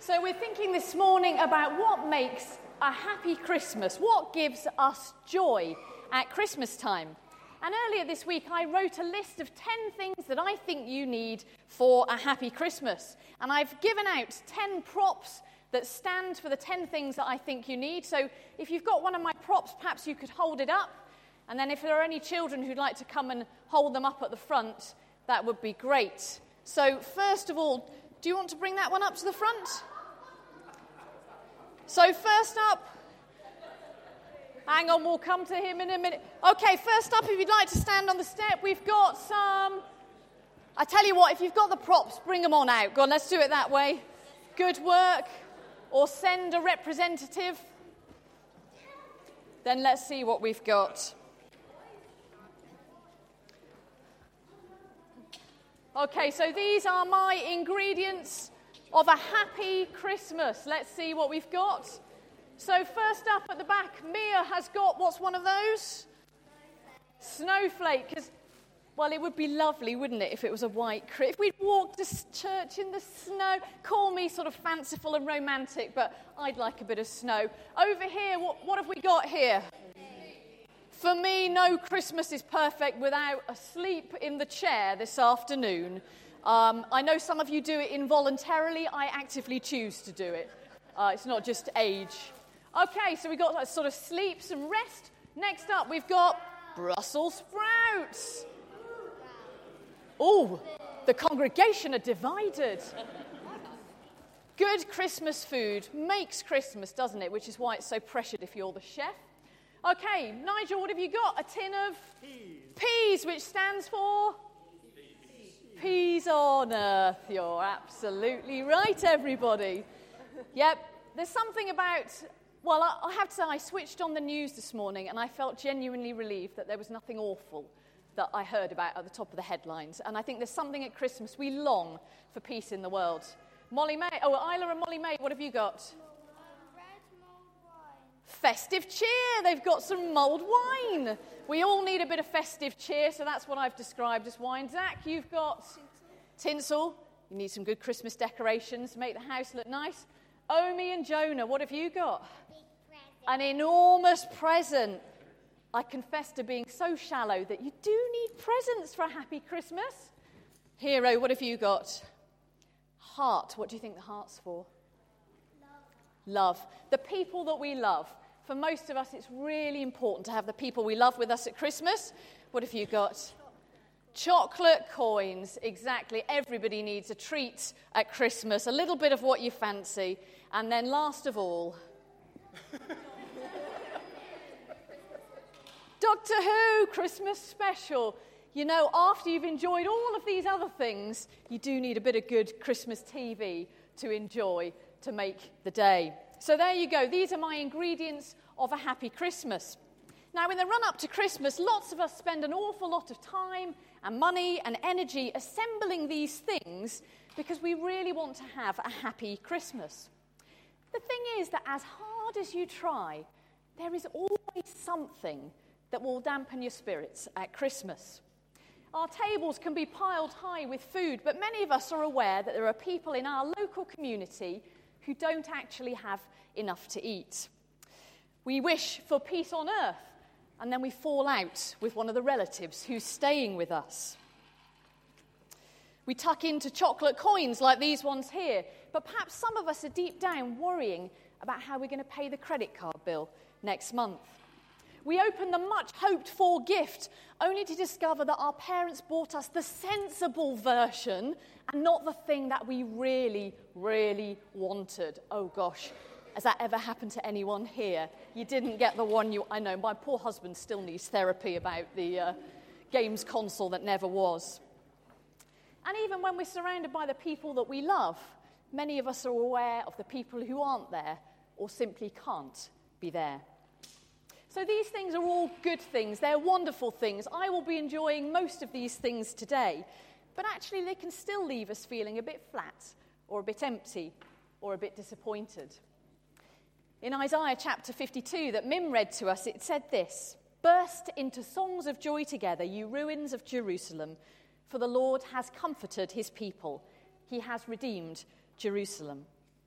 So we're thinking this morning about what makes a happy Christmas, what gives us joy at Christmas time. And earlier this week I wrote a list of 10 things that I think you need for a happy Christmas. And I've given out 10 props that stand for the 10 things that I think you need. So if you've got one of my props, perhaps you could hold it up. And then if there are any children who'd like to come and hold them up at the front, that would be great. So first of all, do you want to bring that one up to the front? So first up, hang on, we'll come to him in a minute. Okay, first up, if you'd like to stand on the step, we've got some... I tell you what, if you've got the props, bring them on out. Go on, let's do it that way. Good work. Or send a representative. Then let's see what we've got. Okay, so these are my ingredients of a happy Christmas. Let's see what we've got. So first up at the back, Mia has got, what's one of those? Snowflake. Because, well, it would be lovely, wouldn't it, if it was a white Christmas. If we'd walked to church in the snow. Call me sort of fanciful and romantic, but I'd like a bit of snow. Over here, what have we got here? For me, no Christmas is perfect without a sleep in the chair this afternoon. I know some of you do it involuntarily. I actively choose to do it. It's not just age. Okay, so we've got sort of sleep, some rest. Next up, we've got Brussels sprouts. Oh, the congregation are divided. Good Christmas food makes Christmas, doesn't it? Which is why it's so pressured if you're the chef. Okay, Nigel, what have you got? A tin of peas, which stands for? Peas on earth. You're absolutely right, everybody. Yep, there's something about... Well, I have to say, I switched on the news this morning and I felt genuinely relieved that there was nothing awful that I heard about at the top of the headlines. And I think there's something at Christmas, we long for peace in the world. Molly May, Isla and Molly May, what have you got? Festive cheer. They've got some mulled wine. We all need a bit of festive cheer, so that's what I've described as wine. Zach, you've got tinsel. You need some good Christmas decorations to make the house look nice. Omi and Jonah, what have you got? An enormous present. I confess to being so shallow that you do need presents for a happy Christmas. Hero, what have you got? Heart. What do you think the heart's for? Love. The people that we love. For most of us, it's really important to have the people we love with us at Christmas. What have you got? Chocolate coins. Exactly. Everybody needs a treat at Christmas. A little bit of what you fancy. And then last of all... Doctor Who Christmas special. You know, after you've enjoyed all of these other things, you do need a bit of good Christmas TV to enjoy to make the day. So there you go. These are my ingredients of a happy Christmas. Now, in the run-up to Christmas, lots of us spend an awful lot of time and money and energy assembling these things because we really want to have a happy Christmas. The thing is that as hard as you try, there is always something that will dampen your spirits at Christmas. Our tables can be piled high with food, but many of us are aware that there are people in our local community who don't actually have enough to eat. We wish for peace on earth, and then we fall out with one of the relatives who's staying with us. We tuck into chocolate coins like these ones here, but perhaps some of us are deep down worrying about how we're going to pay the credit card bill next month. We open the much-hoped-for gift only to discover that our parents bought us the sensible version and not the thing that we really, really wanted. Oh, gosh, has that ever happened to anyone here? You didn't get the one you... I know, my poor husband still needs therapy about the games console that never was. And even when we're surrounded by the people that we love, many of us are aware of the people who aren't there or simply can't be there. So these things are all good things. They're wonderful things. I will be enjoying most of these things today. But actually, they can still leave us feeling a bit flat or a bit empty or a bit disappointed. In Isaiah chapter 52 that Mim read to us, it said this: "Burst into songs of joy together, you ruins of Jerusalem, for the Lord has comforted his people. He has redeemed Jerusalem."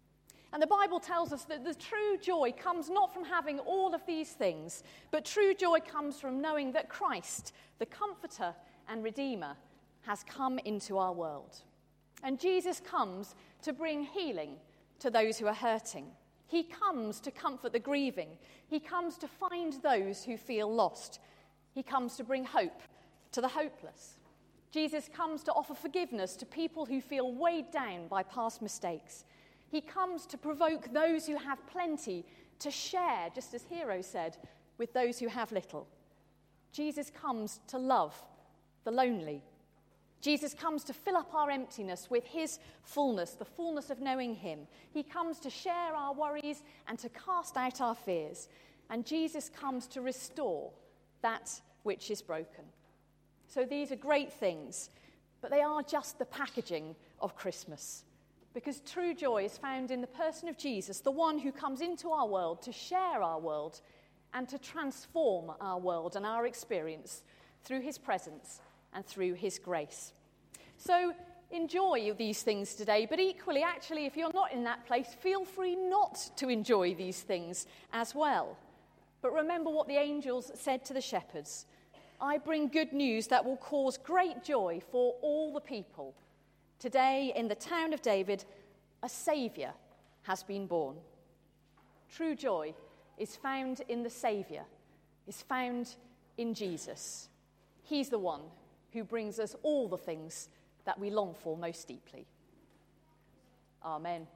And the Bible tells us that the true joy comes not from having all of these things, but true joy comes from knowing that Christ, the Comforter and Redeemer, has come into our world. And Jesus comes to bring healing to those who are hurting. He comes to comfort the grieving. He comes to find those who feel lost. He comes to bring hope to the hopeless. Jesus comes to offer forgiveness to people who feel weighed down by past mistakes. He comes to provoke those who have plenty to share, just as Hero said, with those who have little. Jesus comes to love the lonely. Jesus comes to fill up our emptiness with his fullness, the fullness of knowing him. He comes to share our worries and to cast out our fears. And Jesus comes to restore that which is broken. So these are great things, but they are just the packaging of Christmas. Because true joy is found in the person of Jesus, the one who comes into our world to share our world and to transform our world and our experience through his presence and through his grace. So enjoy these things today, but equally, actually, if you're not in that place, feel free not to enjoy these things as well. But remember what the angels said to the shepherds. I bring good news that will cause great joy for all the people. Today, in the town of David, a Saviour has been born. True joy is found in the Saviour, is found in Jesus. He's the one who brings us all the things that we long for most deeply. Amen.